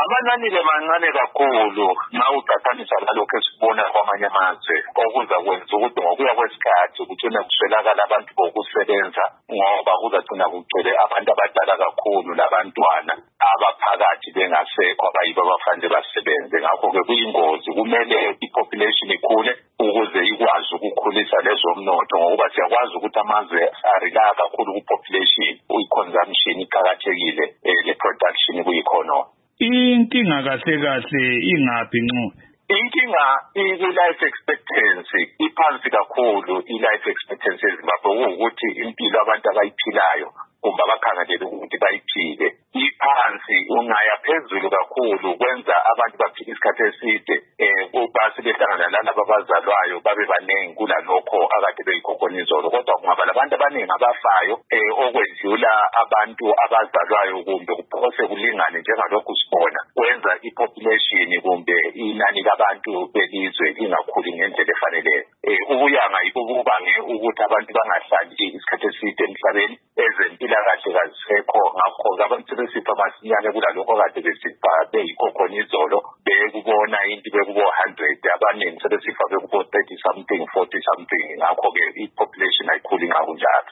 Amanani le mancane kakhulu nawuqhathanisa nalokho esibona kwamanye amazwe okuza kwenza ukuthi ngokuya kwesikhathi kugcine kuswelakala abantu bokusebenza ngoba kuzagcina kugcwele abantu abadala kakhulu labantwana abaphakathi bengasekho abayibo abafanele basebenze. Ngakho-ke kuyingozi, kumele i-population ikhule ukuze ikwazi ukukhulisa lezomnotho ngokuba siyakwazi ukuthi amazwe arela kakhulu ku-population, i-consumption iqakathekile, le-production kuyi-economy. Inkinga kahle ingaphi Ncube? Inkinga i-life expectancy iphansi kakhulu, i-life expectancy eZimbabwe ukuthi impilo abantu abayiphilayo kumbe abakhangelele ukuthi bayiphile iphansi, ungaya phezulu kakhulu kwenza abantu baphile isikhathi eside kuba sebehlangana nalabo abazalwayo babe baningi kulalokho akade beyikhokhona izolo. Kodwa kungaba labantu abaningi abafayo okwedlula abantu abazalwayo kumbe kuphose kulingane njengalokhu sibona kwenza i-population kumbe inani labantu belizwe lingakhuli ngendlela efaneleyo. Ubuyanga yibo bubange ukuthi abantu bangahlali isikhathi eside emhlabeni, ezempilakahle kazisekho. Ngakho-ke abantu sebesifa masinyane kulalokho kade besifa beyikhokhona izolo, bekubona into bekubo-100, abaningi sebesifa bekubo-30 something 40 something. Ngakho-ke i-population ayikhuli ngakunjalo.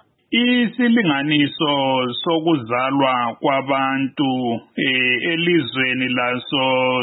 Isilinganiso sokuzalwa kwabantu elizweni laso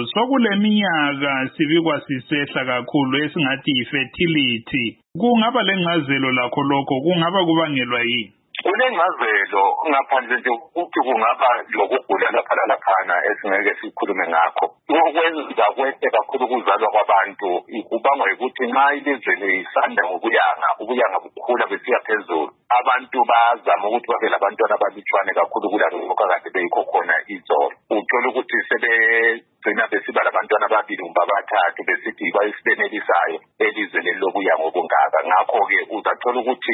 sokuleminyaka sibikwa sisehla kakhulu esingathi i-fertility. Kungaba lengcazelo lakho lokho kungaba kubangelwa yini? Kunengcazelo ngaphandle nje ukuthi kungaba lokugula lapha laphana esingeke sikhulume ngakho. Okwenza kwehle kakhulu ukuzalwa kwabantu kubangwa ukuthi nxa ilizwe lisanda ubuyanga bukhula besiya phezulu, abantu bazama ukuthi babe labantwana abalutshwane kakhulu kulalokho akade beyikhokhona izolo. Uthola ukuthi sebegcina besiba labantwana ababili kumbe abathathu besithi bayisibenelisayo elizweni lokuyanga obungaka. Ngakho-ke uzathola ukuthi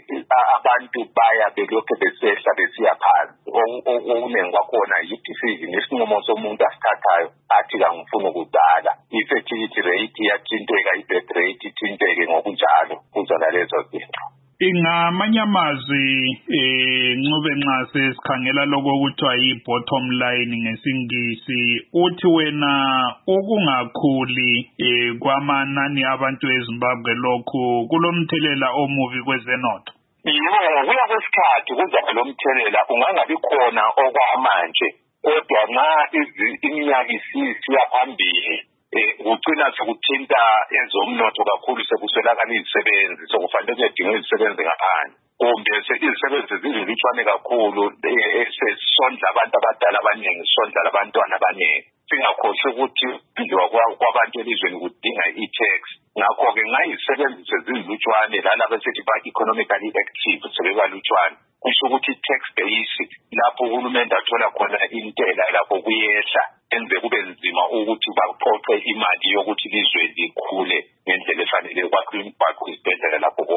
abantu baya belokhu besehla besiya phansi. Okunengi kwakhona yi-decision, isinqumo somuntu asithathayo athi kangifuni ukuzala. I-fertility rate iyathinteka, i-birth rate ithinteke ngokunjalo kuzona lezo zinto. Ngamanye amazwi Ncube nxa sesikhangela lokho kuthiwa yi-bottom line ngesingisi, uthi wena ukungakhuli kwamanani abantu eZimbabwe lokhu kulomthelela omubi kwezenotho. Yebo, kuya kwesikhathi kuzaba lomthelela, ungangabi khona okwamanje, kodwa nxa iminyaka isiya phambili kugcina sekuthinta ezomnotho kakhulu, sekuswelakala izisebenzi, sokufanele kuyadinga izisebenzi ngaphandle kumbe izisebenzi zizilutshwane kakhulu, sesondla abantu abadala abaningi, sondla labantwana abaningi. Singakhohlwa ukuthi ukudliwa kwabantu elizweni kudinga i-tax. Ngakho-ke nxa izisebenzi sezilutshwane lalabo esithi ba-economically active sebebalutshwane, kusho ukuthi i-tax base lapho uhulumende athola khona intela lapho kuyehla, enze kube nzima ukuthi baqoqe imali yokuthi ilizwe likhule ngendlela efanele, kwakho imigwaqo, izibhedlela lapho